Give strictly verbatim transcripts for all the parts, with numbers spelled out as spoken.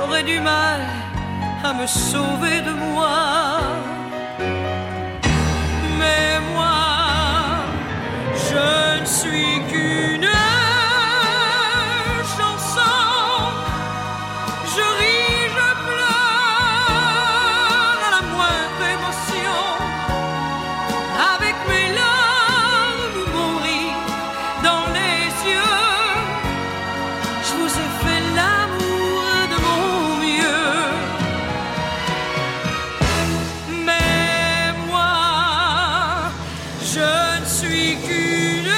aurait du mal à me sauver de moi. Mais moi, je ne suis qu'une chanson. Je ris, je pleure à la moindre émotion. Avec mes larmes ou mon rire dans les yeux, je vous ai fait l'amour de mon mieux. Mais moi, je ne suis qu'une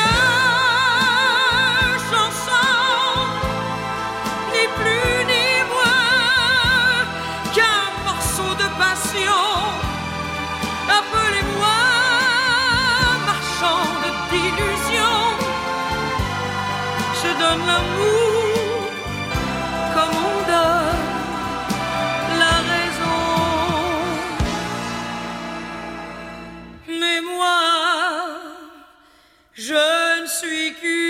chanson, ni plus ni moins qu'un morceau de passion. Appelez-moi marchand d'illusions. Je donne l'amour comme on donne la raison. Mais moi, je ne suis qu'une